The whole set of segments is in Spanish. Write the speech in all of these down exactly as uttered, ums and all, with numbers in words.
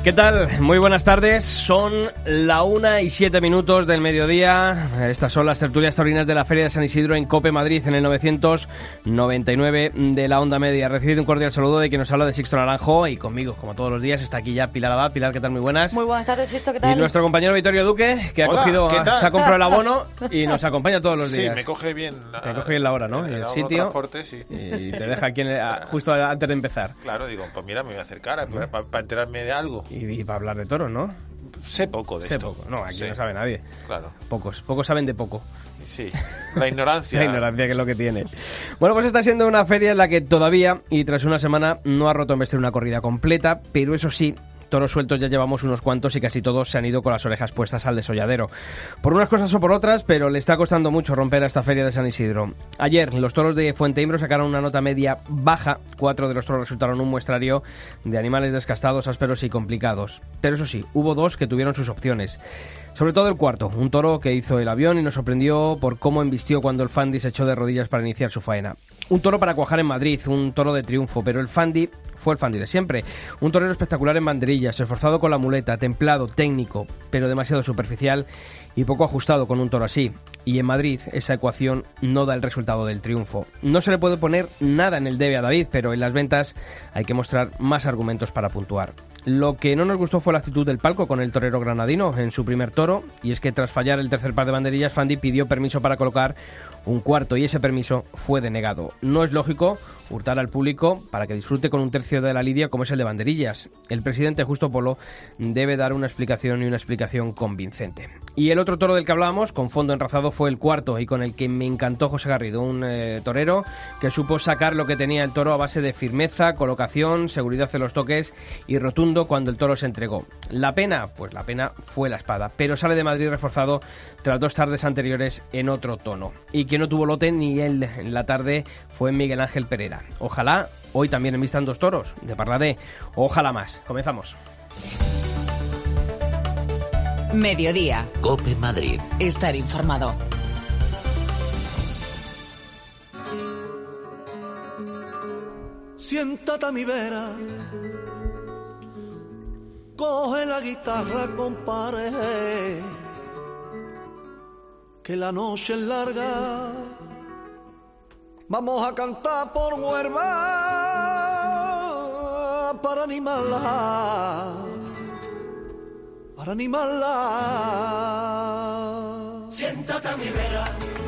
¿Qué tal? Muy buenas tardes. Son la una y siete minutos del mediodía. Estas son las tertulias taurinas de la Feria de San Isidro en COPE Madrid en el novecientos noventa y nueve de la onda media. Recibido un cordial saludo de quien nos habla, de Sixto Naranjo, y conmigo, como todos los días, está aquí ya Pilar Abad. Pilar, ¿qué tal? Muy buenas. Muy buenas tardes, Sixto, ¿qué tal? Y nuestro compañero Vittorio Duque, que ha Hola, cogido, ¿qué tal? se ha comprado el abono y nos acompaña todos los días. Sí, me coge bien la, me coge bien la hora, ¿no? El, el, el sitio. transporte, sí. Y te deja aquí en el, justo antes de empezar. Claro, digo, pues mira, me voy a acercar para, para, para enterarme de algo. Y, y para hablar de toros, ¿no? Sé poco de sé esto. Poco. No, aquí sí. no sabe nadie. Claro. Pocos, pocos saben de poco. Sí, la ignorancia. La ignorancia, que es lo que tiene. Bueno, pues está siendo una feria en la que todavía, y tras una semana, no ha roto en vestir una corrida completa, pero eso sí, toros sueltos ya llevamos unos cuantos y casi todos se han ido con las orejas puestas al desolladero. Por unas cosas o por otras, pero le está costando mucho romper a esta feria de San Isidro. Ayer, los toros de Fuenteimbro sacaron una nota media baja. Cuatro de los toros resultaron un muestrario de animales descastados, ásperos y complicados. Pero eso sí, hubo dos que tuvieron sus opciones. Sobre todo el cuarto, un toro que hizo el avión y nos sorprendió por cómo embistió cuando el Fandi se echó de rodillas para iniciar su faena. Un toro para cuajar en Madrid, un toro de triunfo, pero el Fandi fue el Fandi de siempre. Un torero espectacular en banderillas, esforzado con la muleta, templado, técnico, pero demasiado superficial y poco ajustado con un toro así. Y en Madrid esa ecuación no da el resultado del triunfo. No se le puede poner nada en el debe a David, pero en las ventas hay que mostrar más argumentos para puntuar. Lo que no nos gustó fue la actitud del palco con el torero granadino en su primer toro, y es que tras fallar el tercer par de banderillas, Fandi pidió permiso para colocar un cuarto y ese permiso fue denegado. No es lógico hurtar al público para que disfrute con un tercio de la lidia como es el de banderillas. El presidente Justo Polo debe dar una explicación y una explicación convincente. Y el otro toro del que hablábamos, con fondo enrazado, fue el cuarto y con el que me encantó José Garrido, un eh, torero que supo sacar lo que tenía el toro a base de firmeza, colocación, seguridad en los toques y rotundo cuando el toro se entregó. La pena, pues la pena fue la espada, pero sale de Madrid reforzado tras dos tardes anteriores en otro tono. Y quien no tuvo lote ni él en la tarde fue Miguel Ángel Pereira. Ojalá hoy también envistan dos toros de Parladé, ojalá más. Comenzamos. Mediodía. COPE Madrid. Estar informado. Siéntate a mi vera, coge la guitarra, compadre, que la noche es larga. Vamos a cantar por Huelva para animarla, para animarla. Siéntate a mi vera,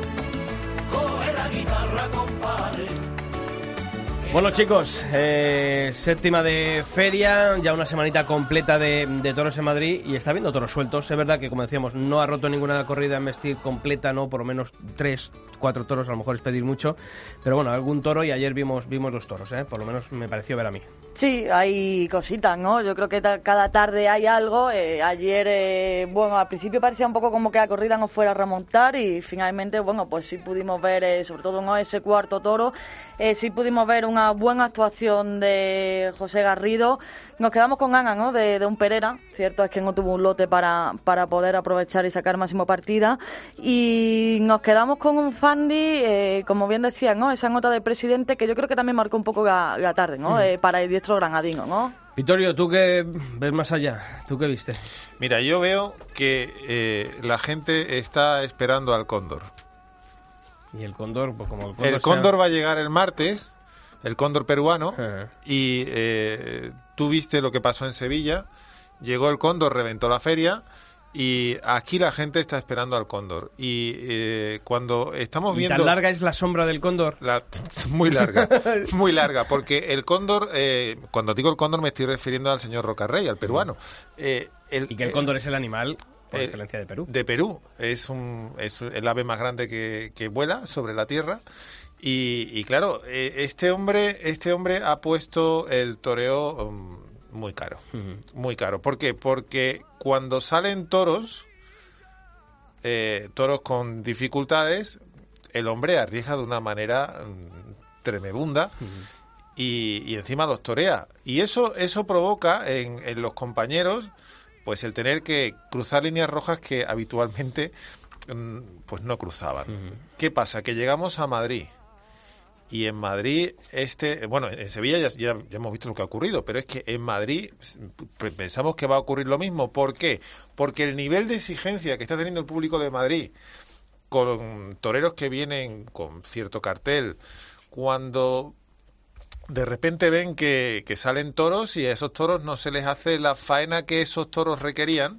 coge la guitarra, compadre. Bueno, chicos, eh, séptima de feria, ya una semanita completa de, de toros en Madrid y está viendo toros sueltos. Es verdad que, como decíamos, no ha roto ninguna corrida en vestir completa, no, por lo menos tres, cuatro toros, a lo mejor es pedir mucho, pero bueno, algún toro, y ayer vimos vimos los toros, ¿eh? Por lo menos me pareció ver a mí. Sí, hay cositas, ¿no? Yo creo que ta- cada tarde hay algo. Eh, ayer, eh, bueno, al principio parecía un poco como que la corrida no fuera a remontar y finalmente, bueno, pues sí pudimos ver, eh, sobre todo, ¿no?, ese cuarto toro, eh, sí pudimos ver una buena actuación de José Garrido. Nos quedamos con ganas, ¿no?, de, de un Pereira. Cierto es que no tuvo un lote para, para poder aprovechar y sacar máximo partida. Y nos quedamos con un Fandi, eh, como bien decía, ¿no?, esa nota de presidente que yo creo que también marcó un poco la, la tarde, ¿no?, mm. eh, para el diestro granadino, ¿no? Vittorio, ¿tú qué ves más allá? ¿Tú qué viste? Mira, yo veo que eh, la gente está esperando al cóndor. Y el cóndor, pues como el cóndor, el cóndor sea... va a llegar el martes, el cóndor peruano, uh-huh. y eh, tú viste lo que pasó en Sevilla. Llegó el cóndor, reventó la feria, y aquí la gente está esperando al cóndor. Y eh, cuando estamos ¿Y viendo... tan larga es la sombra del cóndor? La, muy larga, muy larga, porque el cóndor, eh, cuando digo el cóndor me estoy refiriendo al señor Rocarrey, al peruano. Eh, el, y que el cóndor eh, es el animal... por eh, excelencia de Perú. De Perú. Es, un, es el ave más grande que, que vuela sobre la tierra. Y, y claro, eh, este hombre este hombre ha puesto el toreo um, muy caro. Uh-huh. Muy caro. ¿Por qué? Porque cuando salen toros, eh, toros con dificultades, el hombre arriesga de una manera um, tremebunda. Uh-huh. y, y encima los torea. Y eso, eso provoca en, en los compañeros... pues el tener que cruzar líneas rojas que habitualmente pues no cruzaban. Uh-huh. ¿Qué pasa? Que llegamos a Madrid Y en Madrid, este, bueno, en Sevilla ya, ya, ya hemos visto lo que ha ocurrido, pero es que en Madrid pensamos que va a ocurrir lo mismo. ¿Por qué? Porque el nivel de exigencia que está teniendo el público de Madrid con toreros que vienen con cierto cartel, cuando de repente ven que, que salen toros y a esos toros no se les hace la faena que esos toros requerían,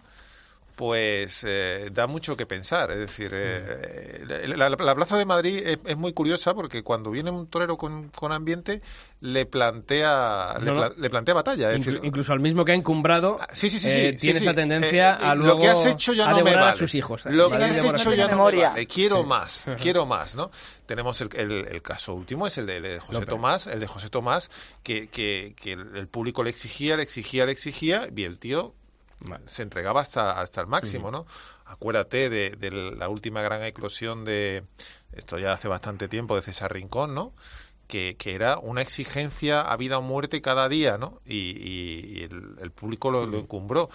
pues eh, da mucho que pensar. Es decir, eh, la, la, la Plaza de Madrid es, es muy curiosa porque cuando viene un torero con, con ambiente le plantea no, le, pla, no. le plantea batalla. Es Inclu- decir, incluso al mismo que ha encumbrado, sí, sí, sí, eh, sí, tiene sí, esa sí. tendencia Eh, a luego lo que has hecho ya a no me devorar vale. a sus hijos. Lo que Madrid has devora hecho sus ya hijos. no me memoria. vale. Quiero Sí. más, Ajá. quiero más, ¿no? Tenemos el, el, el caso último, es el de, el de José López. Tomás, el de José Tomás, que, que, que el, el público le exigía, le exigía, le exigía, y el tío Vale. se entregaba hasta, hasta el máximo, ¿no? Acuérdate de, de la última gran eclosión de, esto ya hace bastante tiempo, de César Rincón, ¿no? Que, que era una exigencia a vida o muerte cada día, ¿no? Y, y, y el, el público lo, lo encumbró.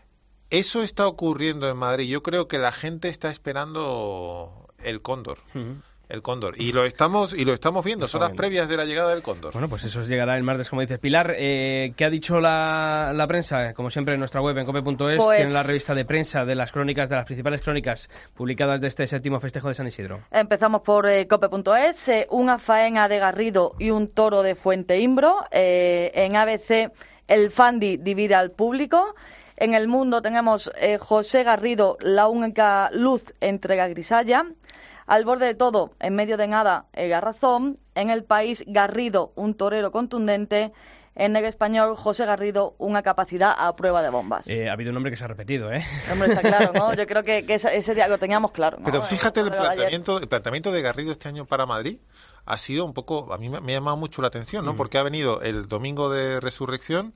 Eso está ocurriendo en Madrid. Yo creo que la gente está esperando el cóndor. Ujú. El cóndor. Y lo estamos y lo estamos viendo. Son las previas de la llegada del cóndor. Bueno, pues eso llegará el martes, como dices. Pilar, eh, ¿qué ha dicho la, la prensa? Como siempre en nuestra web, en cope punto es, Pues- tiene la revista de prensa de las crónicas, de las principales crónicas publicadas de este séptimo festejo de San Isidro. Empezamos por eh, cope punto es, eh, una faena de Garrido y un toro de Fuente Imbro. Eh, en A B C, el Fandi divide al público. En El Mundo tenemos eh, José Garrido, la única luz entrega Grisalla. Al borde de todo, en medio de nada, el Garrazón. En El País, Garrido, un torero contundente. En El Español, José Garrido, una capacidad a prueba de bombas. Eh, ha habido un nombre que se ha repetido, ¿eh? Hombre, está claro, ¿no? Yo creo que, que ese, ese día lo teníamos claro, ¿no? Pero fíjate, el Lo de ayer. planteamiento, el planteamiento de Garrido este año para Madrid ha sido un poco, a mí me, me ha llamado mucho la atención, ¿no? Mm. Porque ha venido el domingo de Resurrección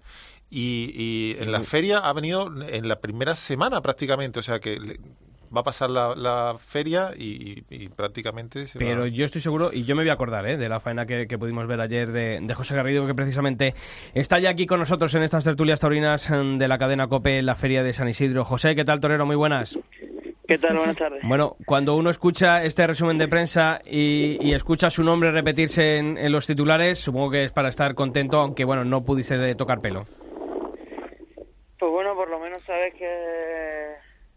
y, y en la feria ha venido en la primera semana prácticamente, o sea que le- va a pasar la, la feria y, y- y prácticamente se Pero va... yo estoy seguro, y yo me voy a acordar ¿eh? de la faena que, que pudimos ver ayer de, de José Garrido, que precisamente está ya aquí con nosotros en estas tertulias taurinas mm, de la cadena COPE en la feria de San Isidro. José, ¿qué tal, torero? Muy buenas. ¿Qué tal? Buenas tardes. Bueno, cuando uno escucha este resumen de prensa y, y escucha su nombre repetirse en, en los titulares, supongo que es para estar contento, aunque bueno, no pudiese de tocar pelo. Pues bueno, por lo menos sabes que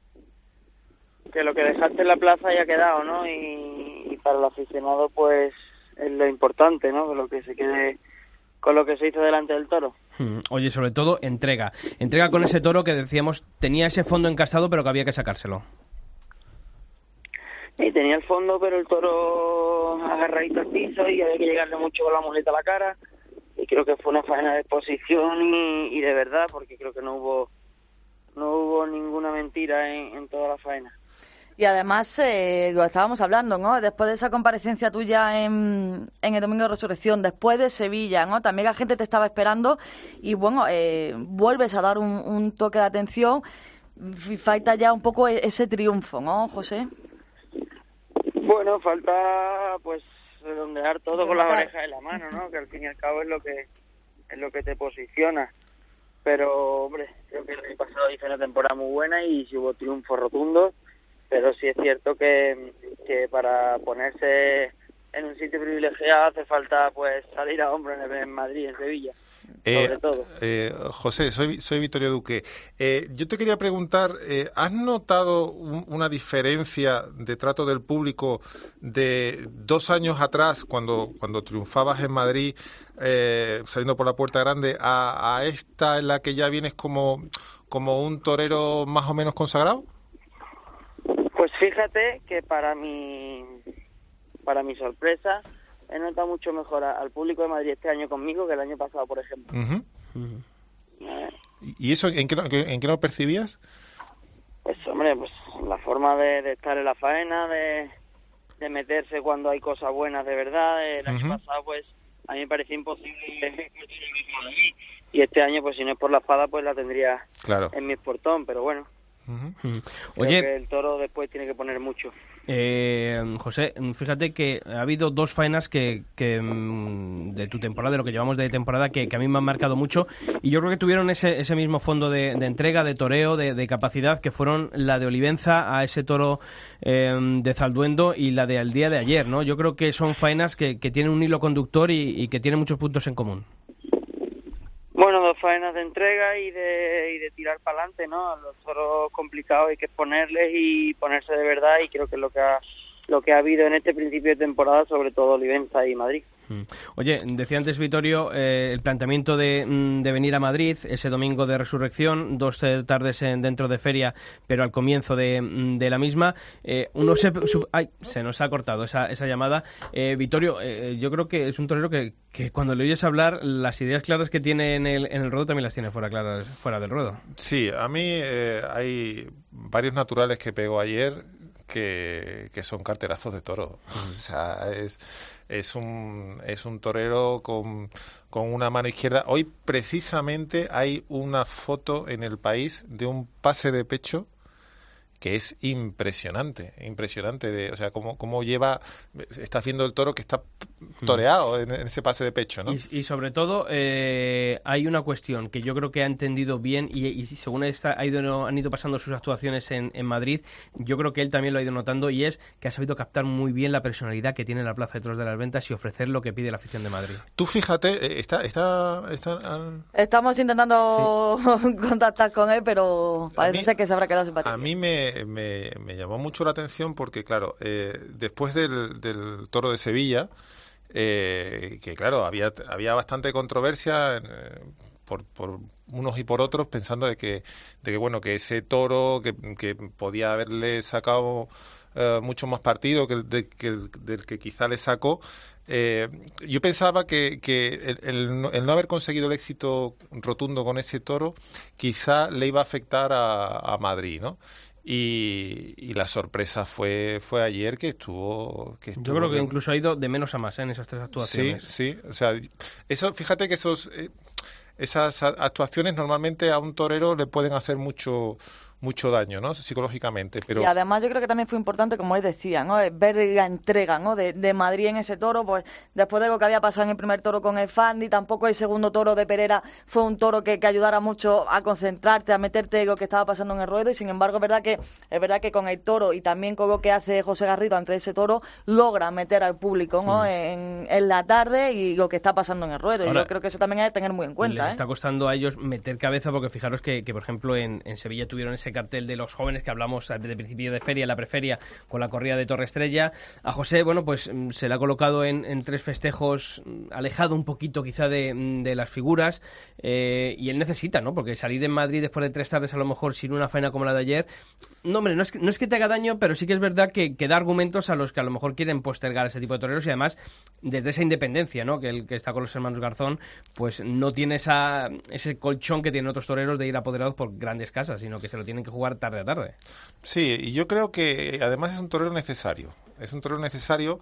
que lo que dejaste en la plaza ya ha quedado, ¿no? Y, y para el aficionado, pues, es lo importante, ¿no? Que lo que se quede con lo que se hizo delante del toro. Mm, Oye, sobre todo, entrega. Entrega con ese toro que decíamos tenía ese fondo encastado, pero que había que sacárselo. Y tenía el fondo, pero el toro agarradito al piso y había que llegarle mucho con la muleta a la cara. Y creo que fue una faena de exposición y, y de verdad, porque creo que no hubo no hubo ninguna mentira en, en toda la faena. Y además, eh, lo estábamos hablando, ¿no? Después de esa comparecencia tuya en, en el Domingo de Resurrección, después de Sevilla, ¿no? También la gente te estaba esperando y, bueno, eh, vuelves a dar un, un toque de atención y falta ya un poco ese triunfo, ¿no, José? Bueno, falta, pues, redondear todo con las Rematar. orejas en la mano, ¿no? Que al fin y al cabo es lo que es lo que te posiciona. Pero, hombre, creo que el año pasado hizo una temporada muy buena y sí hubo triunfos rotundos. Pero sí es cierto que, que para ponerse en un sitio privilegiado hace falta pues salir a hombro en, en Madrid, en Sevilla, Eh, sobre todo. eh, José, soy, soy Vittorio Duque. Eh, yo te quería preguntar, eh, ¿has notado un- una diferencia de trato del público de dos años atrás, cuando, cuando triunfabas en Madrid, eh, saliendo por la Puerta Grande, a, a esta en la que ya vienes como, como un torero más o menos consagrado? Pues fíjate que para mi para mi sorpresa he notado mucho mejor a- al público de Madrid este año conmigo que el año pasado, por ejemplo. Ujú. Eh, ¿Y eso en qué, lo- en qué lo percibías? Pues hombre, pues la forma de, de estar en la faena, de, de meterse cuando hay cosas buenas de verdad. El año Ujú. pasado pues a mí me parecía imposible y este año pues si no es por la espada pues la tendría Claro. en mi portón, pero bueno, Ujú. Mm. creo Oye, que el toro después tiene que poner mucho. Eh, José, fíjate que ha habido dos faenas que, que de tu temporada, de lo que llevamos de temporada, que, que a mí me han marcado mucho, y yo creo que tuvieron ese, ese mismo fondo de, de entrega, de toreo, de, de capacidad, que fueron la de Olivenza a ese toro eh, de Zalduendo y la del día de ayer, ¿no? Yo creo que son faenas que, que tienen un hilo conductor y, y que tienen muchos puntos en común. Bueno, dos faenas de entrega y de, y de tirar para adelante, ¿no? Los toros complicados hay que exponerles y ponerse de verdad, y creo que es lo que ha, lo que ha habido en este principio de temporada, sobre todo Olivenza y Madrid. Oye, decía antes Vittorio, eh, el planteamiento de, de venir a Madrid ese domingo de resurrección, dos tardes en, dentro de feria, pero al comienzo de, de la misma, eh, uno se, su, ay, se nos ha cortado esa, esa llamada. Eh, Vittorio, eh, yo creo que es un torero que, que cuando le oyes hablar, las ideas claras que tiene en el, en el ruedo también las tiene fuera, claras, fuera del ruedo. Sí, a mí eh, hay varios naturales que pegó ayer que, que son carterazos de toro. O sea, es... Es un, es un torero con, con una mano izquierda. Hoy precisamente hay una foto en El País de un pase de pecho que es impresionante, impresionante, de, o sea, cómo, cómo lleva, está viendo el toro que está toreado en, en ese pase de pecho, ¿no? Y, y sobre todo, eh, hay una cuestión que yo creo que ha entendido bien y, y según esta, ha ido, han ido pasando sus actuaciones en, en Madrid, yo creo que él también lo ha ido notando, y es que ha sabido captar muy bien la personalidad que tiene la Plaza de Toros de las Ventas y ofrecer lo que pide la afición de Madrid. Tú fíjate, está... está, está Estamos intentando sí. contactar con él, pero parece mí, ser que se habrá quedado sin batería. A mí me Me, me llamó mucho la atención porque, claro, eh, después del, del Toro de Sevilla, eh, que claro, había, había bastante controversia eh, por, por unos y por otros, pensando de que, de que bueno, que ese toro que, que podía haberle sacado eh, mucho más partido que el, de, que el del que quizá le sacó. Eh, yo pensaba que, que el, el, no, el no haber conseguido el éxito rotundo con ese toro quizá le iba a afectar a, a Madrid, ¿no? Y, y la sorpresa fue fue ayer que estuvo, que estuvo yo creo que bien. Incluso ha ido de menos a más, ¿eh? En esas tres actuaciones. Sí, sí, o sea, eso, fíjate que esos eh, esas actuaciones normalmente a un torero le pueden hacer mucho mucho daño, ¿no? Psicológicamente, pero... Y además yo creo que también fue importante, como él decía, ¿no? Ver la entrega, ¿no? De, de Madrid en ese toro, pues después de lo que había pasado en el primer toro con el Fandi, tampoco el segundo toro de Pereira fue un toro que, que ayudara mucho a concentrarte, a meterte en lo que estaba pasando en el ruedo, y sin embargo es verdad que es verdad que con el toro y también con lo que hace José Garrido ante ese toro, logra meter al público, ¿no? Mm. En, en la tarde y lo que está pasando en el ruedo. Ahora, y yo creo que eso también hay que tener muy en cuenta. Les ¿eh? está costando a ellos meter cabeza, porque fijaros que, que por ejemplo, en, en Sevilla tuvieron ese cartel de los jóvenes que hablamos desde el principio de feria, la preferia, con la corrida de Torre Estrella. A José, bueno, pues se le ha colocado en, en tres festejos, alejado un poquito quizá de, de las figuras, eh, y él necesita, ¿no? Porque salir en Madrid después de tres tardes a lo mejor sin una faena como la de ayer, no, hombre, no es que, no es que te haga daño, pero sí que es verdad que, que da argumentos a los que a lo mejor quieren postergar ese tipo de toreros, y además desde esa independencia, ¿no? Que el que está con los hermanos Garzón, pues no tiene esa, ese colchón que tienen otros toreros de ir apoderados por grandes casas, sino que se lo tienen que jugar tarde a tarde. Sí, y yo creo que además es un torero necesario. Es un torero necesario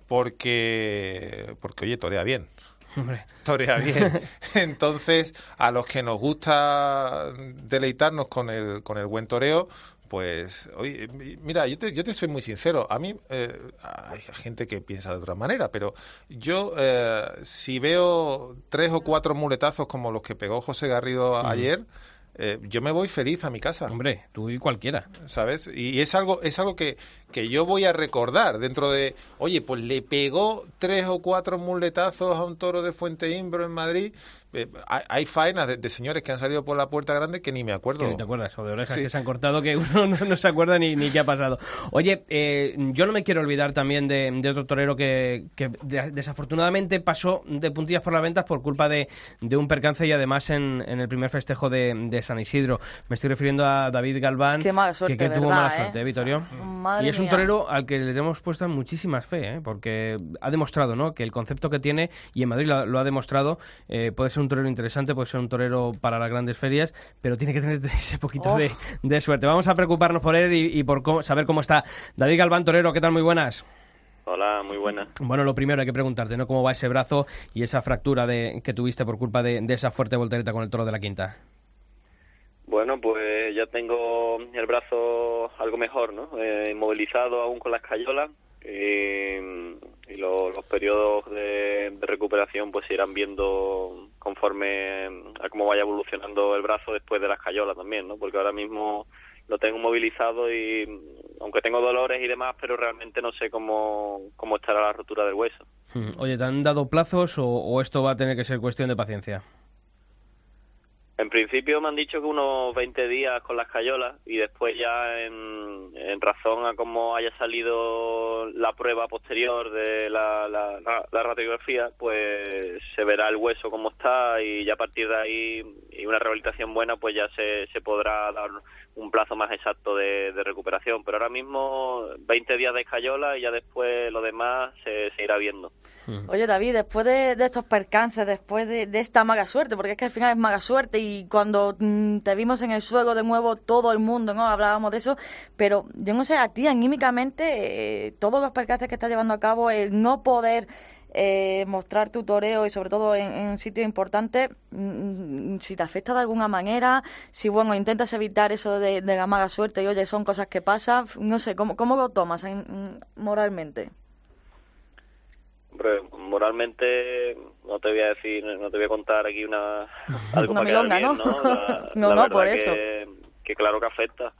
porque, porque oye, torea bien. Hombre. Torea bien. Entonces, a los que nos gusta deleitarnos con el, con el buen toreo, pues, oye, mira, yo te, yo te soy muy sincero. A mí, eh, hay gente que piensa de otra manera, pero yo, eh, si veo tres o cuatro muletazos como los que pegó José Garrido mm. ayer, Eh, yo me voy feliz a mi casa. Hombre, tú y cualquiera. ¿Sabes? Y es algo es algo que, que yo voy a recordar dentro de... Oye, pues le pegó tres o cuatro muletazos a un toro de Fuente Imbro en Madrid. Eh, hay, hay faenas de, de señores que han salido por la puerta grande que ni me acuerdo. Que ni te acuerdas, o de orejas sí. que se han cortado que uno no, no se acuerda ni, ni qué ha pasado. Oye, eh, yo no me quiero olvidar también de, de otro torero que, que de, desafortunadamente pasó de puntillas por las ventas por culpa de, de un percance, y además en, en el primer festejo de, de San Isidro. Me estoy refiriendo a David Galván, Qué mala suerte, que, que verdad, tuvo mala ¿eh? suerte, ¿eh, Vittorio? Madre y es un mía. torero al que le hemos puesto muchísimas fe, ¿eh? Porque ha demostrado, ¿no?, que el concepto que tiene, y en Madrid lo, lo ha demostrado, eh, puede ser un torero interesante, puede ser un torero para las grandes ferias, pero tiene que tener ese poquito oh. de, de suerte. Vamos a preocuparnos por él y, y por cómo, saber cómo está. David Galván, torero, ¿qué tal? Muy buenas. Hola, muy buena. Bueno, lo primero hay que preguntarte, ¿no?, cómo va ese brazo y esa fractura de, que tuviste por culpa de, de esa fuerte voltereta con el toro de la Quinta. Bueno, pues ya tengo el brazo algo mejor, ¿no? Eh, inmovilizado aún con la escayola y, y lo, los periodos de, de recuperación pues se irán viendo conforme a cómo vaya evolucionando el brazo después de la escayola también, ¿no? Porque ahora mismo lo tengo movilizado y aunque tengo dolores y demás, pero realmente no sé cómo, cómo estará la rotura del hueso. Oye, ¿te han dado plazos o, o esto va a tener que ser cuestión de paciencia? En principio me han dicho que unos veinte días con la escayola y después ya en, en razón a cómo haya salido la prueba posterior de la, la, la, la radiografía, pues se verá el hueso cómo está y ya a partir de ahí y una rehabilitación buena pues ya se, se podrá dar un plazo más exacto de, de recuperación. Pero ahora mismo veinte días de escayola y ya después lo demás se, se irá viendo. Oye, David, después de, de estos percances, después de, de esta mala suerte, porque es que al final es mala suerte y cuando mm, te vimos en el suelo de nuevo todo el mundo, ¿no? Hablábamos de eso, pero yo no sé, a ti anímicamente, eh, todos los percances que estás llevando a cabo, el no poder eh, mostrar tu toreo y sobre todo en, en sitios importantes, mm, si te afecta de alguna manera, si, bueno, intentas evitar eso de, de la mala suerte y, oye, son cosas que pasan, no sé, ¿cómo, cómo lo tomas eh, moralmente? Hombre, moralmente no te voy a decir, no te voy a contar aquí una algo una para quedar milonga, bien, ¿no? ¿no? La, no, la no, verdad por que, eso. Que claro que afecta,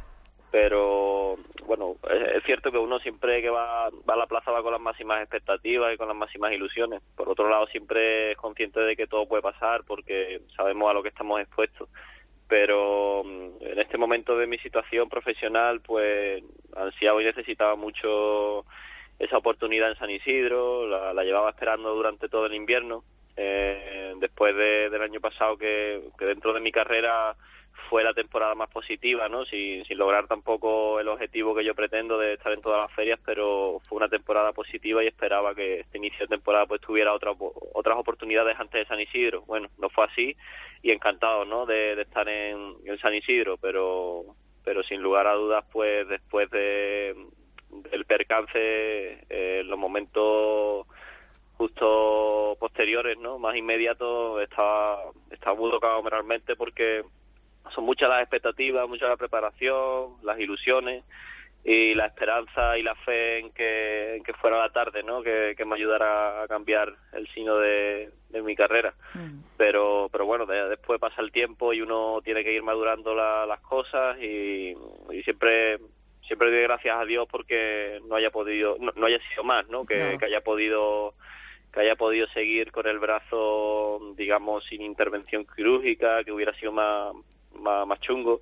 pero bueno, es, es cierto que uno siempre que va, va a la plaza va con las máximas expectativas y con las máximas ilusiones. Por otro lado, siempre es consciente de que todo puede pasar porque sabemos a lo que estamos expuestos. Pero en este momento de mi situación profesional, pues ansiaba y necesitaba mucho esa oportunidad en San Isidro, la, la llevaba esperando durante todo el invierno, eh, después de, del año pasado que, que dentro de mi carrera fue la temporada más positiva, ¿no? Sin, sin lograr tampoco el objetivo que yo pretendo de estar en todas las ferias, pero fue una temporada positiva y esperaba que este inicio de temporada pues tuviera otra, otras oportunidades antes de San Isidro. Bueno, no fue así y encantado, ¿no? De, de estar en, en San Isidro, pero, pero sin lugar a dudas, pues después de el percance, eh, en los momentos justo posteriores, ¿no? Más inmediatos, estaba, estaba muy tocado moralmente porque son muchas las expectativas, mucha la preparación, las ilusiones y la esperanza y la fe en que, en que fuera la tarde, ¿no? Que, que me ayudara a cambiar el signo de, de mi carrera. Mm. Pero pero bueno, de, después pasa el tiempo y uno tiene que ir madurando la, las cosas y, y siempre... Siempre doy gracias a Dios porque no haya podido, no, no haya sido más, ¿no? Que, no. que haya podido, que haya podido seguir con el brazo, digamos, sin intervención quirúrgica, que hubiera sido más, más, más chungo.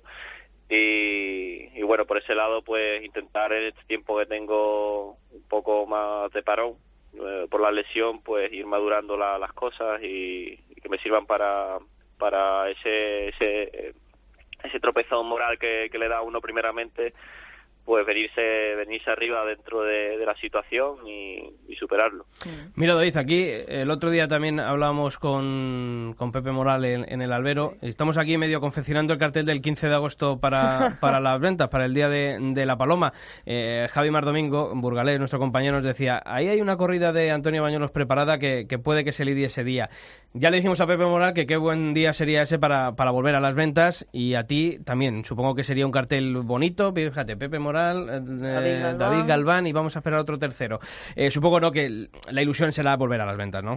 Y, y bueno, por ese lado, pues intentar en este tiempo que tengo un poco más de parón eh, por la lesión, pues ir madurando la, las cosas y, y que me sirvan para, para ese, ese, ese tropezón moral que, que le da a uno primeramente, pues venirse venirse arriba dentro de, de la situación y, y superarlo. Mira, David, aquí el otro día también hablábamos con, con Pepe Moral en, en el Albero. Estamos aquí medio confeccionando el cartel del quince de agosto para, para las ventas, para el Día de, de la Paloma. Eh, Javi Mardomingo, burgalés, nuestro compañero, nos decía, ahí hay una corrida de Antonio Bañuelos preparada que, que puede que se lidie ese día. Ya le dijimos a Pepe Moral que qué buen día sería ese para, para volver a las ventas, y a ti también. Supongo que sería un cartel bonito. Fíjate, Pepe Moral, Eh, David, Galván. David Galván, y vamos a esperar otro tercero. Eh, supongo, ¿no?, que la ilusión será volver a las ventas, ¿no?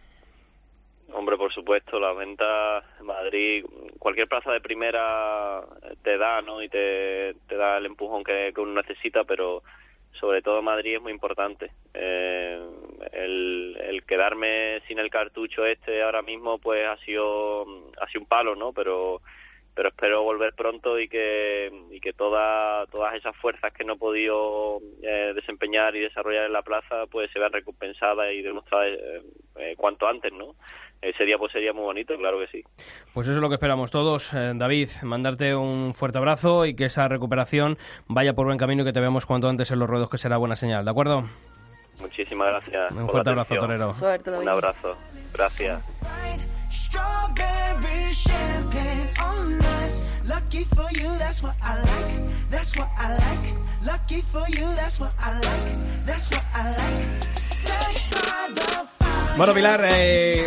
Hombre, por supuesto, las ventas en Madrid, cualquier plaza de primera te da, ¿no? Y te, te da el empujón que, que uno necesita, pero sobre todo Madrid es muy importante. Eh, el, el quedarme sin el cartucho este ahora mismo, pues ha sido, ha sido un palo, ¿no? Pero pero espero volver pronto y que y que toda, todas esas fuerzas que no he podido eh, desempeñar y desarrollar en la plaza pues se vean recompensadas y demostradas eh, eh, cuanto antes, ¿no? Ese día pues sería muy bonito, claro que sí. Pues eso es lo que esperamos todos. Eh, David, mandarte un fuerte abrazo y que esa recuperación vaya por buen camino y que te veamos cuanto antes en los ruedos, que será buena señal, ¿de acuerdo? Muchísimas gracias. Un fuerte abrazo, torero. Suerte, David. Un abrazo. Gracias. Strawberry champagne on us. Lucky for you, that's what I like. That's what I like. Lucky for you, that's what I like. That's what I like. Search by the fire. Bueno, Pilar, eh,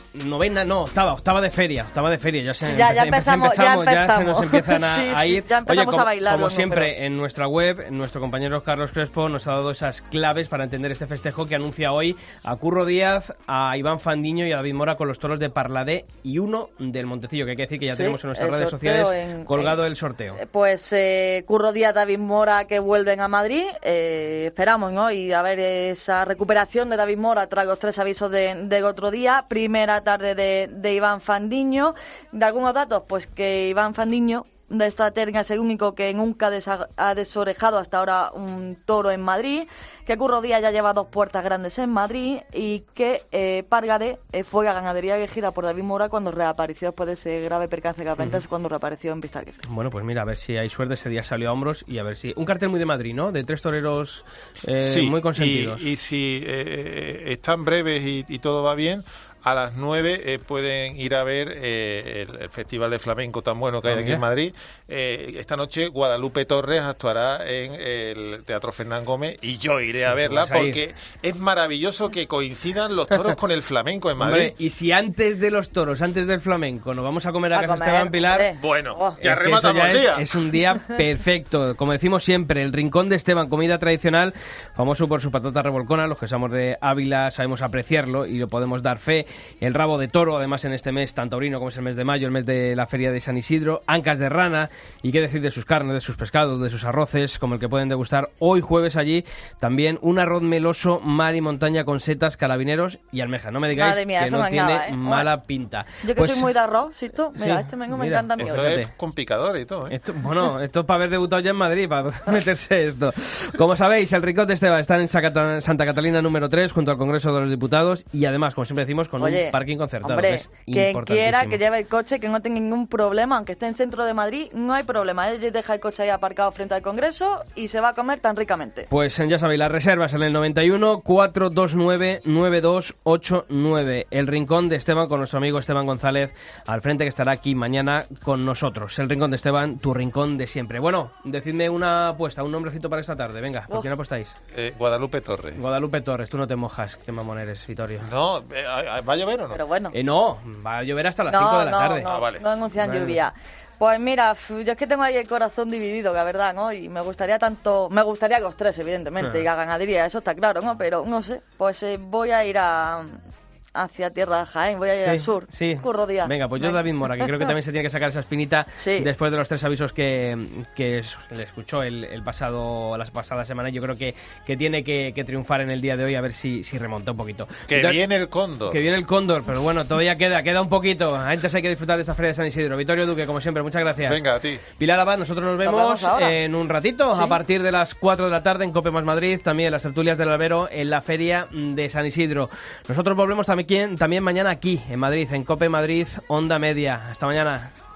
novena, no, octava, octava de feria, octava de feria. Ya, se, ya, ya, empezamos, empezamos, ya ya empezamos, se nos empiezan a, sí, a ir. Sí, ya empezamos Oye, como, a bailar. como ¿no? siempre, Pero... en nuestra web, nuestro compañero Carlos Crespo nos ha dado esas claves para entender este festejo que anuncia hoy a Curro Díaz, a Iván Fandiño y a David Mora con los toros de Parladé y uno del Montecillo, que hay que decir que ya sí, tenemos en nuestras redes sociales en, colgado en, el sorteo. Pues eh, Curro Díaz, David Mora que vuelven a Madrid. Eh, esperamos, ¿no? Y a ver esa recuperación de David Mora tras los tres avisos de, de otro día. Primera tarde de, de Iván Fandiño. De algunos datos, pues que Iván Fandiño de esta terna es el único que nunca desa- ha desorejado hasta ahora un toro en Madrid, que Curro Díaz ya lleva dos puertas grandes en Madrid y que eh, Pargadé eh, fue la ganadería elegida por David Mora cuando reapareció después de ese grave percance que uh-huh. cuando reapareció en Vista Alegre. Bueno, pues mira, a ver si hay suerte, ese día salió a hombros y a ver si... Un cartel muy de Madrid, ¿no? De tres toreros eh, sí, muy consentidos. Y, y si eh, están breves y, y todo va bien, a las nueve eh, pueden ir a ver eh, el, el Festival de Flamenco tan bueno que hay aquí en Madrid. Eh, esta noche Guadalupe Torres actuará en el Teatro Fernán Gómez y yo iré a verla porque es maravilloso que coincidan los toros con el flamenco en Madrid. Hombre, y si antes de los toros, antes del flamenco, nos vamos a comer a, a casa comer, Esteban Pilar... Hombre. Bueno, oh. ya rematamos el día. Es, es un día perfecto. Como decimos siempre, el Rincón de Esteban, comida tradicional, famoso por su patata revolcona. Los que somos de Ávila sabemos apreciarlo y lo podemos dar fe. El rabo de toro, además en este mes tan taurino como es el mes de mayo, el mes de la feria de San Isidro, ancas de rana, y qué decir de sus carnes, de sus pescados, de sus arroces, como el que pueden degustar hoy jueves allí, también un arroz meloso, mar y montaña con setas, carabineros y almeja. No me digáis Madre mía, que no tiene engaba, ¿eh? mala bueno, pinta. Yo que pues, soy muy de arroz, ¿sí tú? Mira, sí, este menú me mira, encanta a mí. Esto es con picadores y todo, ¿eh? Esto, bueno, esto es para haber debutado ya en Madrid, para meterse esto. Como sabéis, el Rincón de Esteban está en Santa Catalina número tres, junto al Congreso de los Diputados, y además, como siempre decimos, con Oye, un parking concertado. Hombre, es quien quiera que lleve el coche, que no tenga ningún problema, aunque esté en centro de Madrid, no hay problema. Él deja el coche ahí aparcado frente al Congreso y se va a comer tan ricamente. Pues ya sabéis, las reservas en el noventa y uno, cuatrocientos veintinueve, noventa y dos ochenta y nueve. El Rincón de Esteban con nuestro amigo Esteban González al frente, que estará aquí mañana con nosotros. El Rincón de Esteban, tu rincón de siempre. Bueno, decidme una apuesta, un nombrecito para esta tarde. Venga, ¿por quién apostáis? Eh, Guadalupe Torres. Guadalupe Torres, tú no te mojas, qué mamón eres, Vittorio. No, eh, ¿va a llover o no? Pero bueno. Eh, no, va a llover hasta las no, cinco de la no, tarde. No, ah, vale. no anuncian vale. lluvia. Pues mira, yo es que tengo ahí el corazón dividido, la verdad, ¿no? Y me gustaría tanto, me gustaría que los tres, evidentemente, sí. y la ganadería, eso está claro, ¿no? Pero no sé, pues eh, voy a ir a hacia tierra de Jaén, voy a ir sí, al sur. Sí. Curro Díaz. Venga, pues yo David Mora, que creo que también se tiene que sacar esa espinita sí. después de los tres avisos que, que le escuchó el, el pasado la pasada semana. Yo creo que, que tiene que, que triunfar en el día de hoy, a ver si, si remonta un poquito. Que Entonces, viene el cóndor. Que viene el cóndor, pero bueno, todavía queda, queda un poquito. Antes hay que disfrutar de esta feria de San Isidro. Vittorio Duque, como siempre, muchas gracias. Venga, a ti. Pilar Abad, nosotros nos vemos, nos vemos en un ratito, ¿sí? a partir de las cuatro de la tarde en Cope Más Madrid, también en las tertulias del Albero, en la feria de San Isidro. Nosotros volvemos también, también mañana aquí, en Madrid, en Cope Madrid, Onda Media. Hasta mañana.